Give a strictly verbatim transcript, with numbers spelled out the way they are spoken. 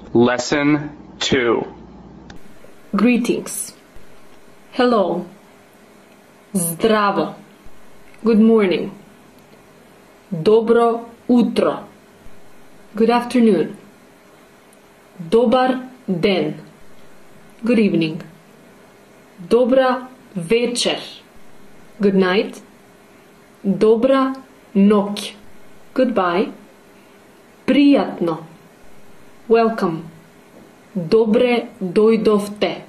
Lesson two. Greetings. Hello. Zdravo. Good morning. Dobro utro. Good afternoon. Dobar den. Good evening. Dobra večer. Good night. Dobra noć. Goodbye. Prijatno. Welcome. Dobre dojdovte.